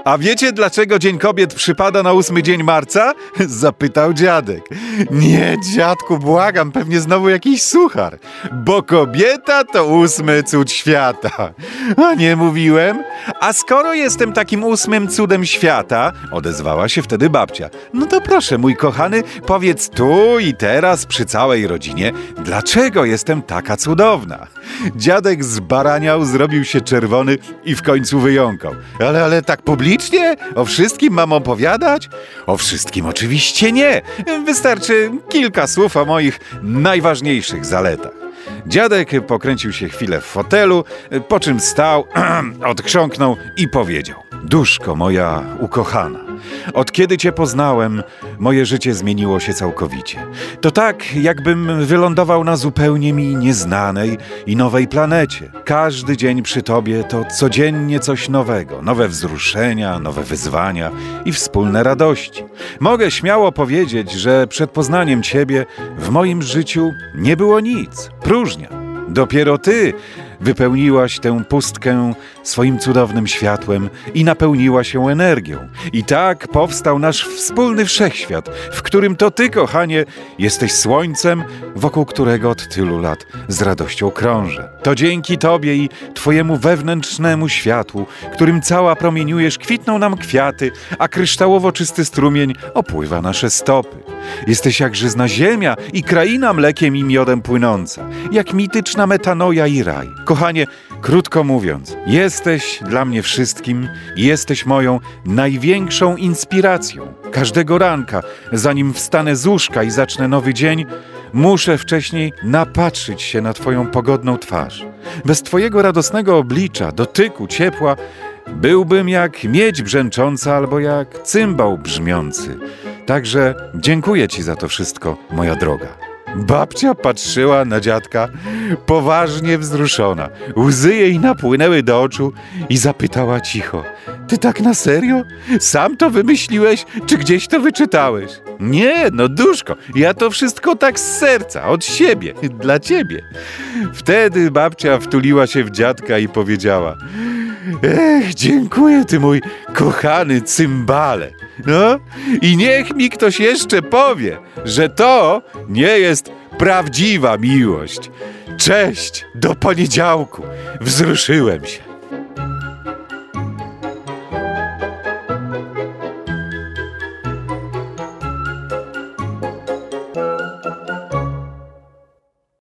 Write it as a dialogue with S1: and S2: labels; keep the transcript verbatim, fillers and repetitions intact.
S1: A wiecie, dlaczego Dzień Kobiet przypada na ósmy dzień marca? Zapytał dziadek. Nie, dziadku, błagam, pewnie znowu jakiś suchar. Bo kobieta to ósmy cud świata. A nie mówiłem? A skoro jestem takim ósmym cudem świata, odezwała się wtedy babcia, no to proszę, mój kochany, powiedz tu i teraz przy całej rodzinie, dlaczego jestem taka cudowna. Dziadek zbaraniał, zrobił się czerwony i w końcu wyjąkał. Ale, ale tak publicznie? O wszystkim mam opowiadać? O wszystkim oczywiście nie. Wystarczy kilka słów o moich najważniejszych zaletach. Dziadek pokręcił się chwilę w fotelu, po czym wstał, odchrząknął i powiedział: duszko moja ukochana, od kiedy cię poznałem, moje życie zmieniło się całkowicie. To tak, jakbym wylądował na zupełnie mi nieznanej i nowej planecie. Każdy dzień przy tobie to codziennie coś nowego, nowe wzruszenia, nowe wyzwania i wspólne radości. Mogę śmiało powiedzieć, że przed poznaniem ciebie w moim życiu nie było nic, próżnia. Dopiero ty wypełniłaś tę pustkę swoim cudownym światłem i napełniła się energią. I tak powstał nasz wspólny wszechświat, w którym to ty, kochanie, jesteś słońcem, wokół którego od tylu lat z radością krążę. To dzięki tobie i twojemu wewnętrznemu światłu, którym cała promieniujesz, kwitną nam kwiaty, a kryształowo czysty strumień opływa nasze stopy. Jesteś jak żyzna ziemia i kraina mlekiem i miodem płynąca, jak mityczna metanoja i raj. Kochanie, krótko mówiąc, jesteś dla mnie wszystkim i jesteś moją największą inspiracją. Każdego ranka, zanim wstanę z łóżka i zacznę nowy dzień, muszę wcześniej napatrzyć się na twoją pogodną twarz. Bez twojego radosnego oblicza, dotyku, ciepła, byłbym jak miedź brzęcząca albo jak cymbał brzmiący. Także dziękuję ci za to wszystko, moja droga. Babcia patrzyła na dziadka, poważnie wzruszona. Łzy jej napłynęły do oczu i zapytała cicho: ty tak na serio? Sam to wymyśliłeś, czy gdzieś to wyczytałeś? Nie, no duszko, ja to wszystko tak z serca, od siebie, dla ciebie. Wtedy babcia wtuliła się w dziadka i powiedziała: ech, dziękuję ty, mój kochany cymbale. No i niech mi ktoś jeszcze powie, że to nie jest prawdziwa miłość. Cześć, do poniedziałku. Wzruszyłem się.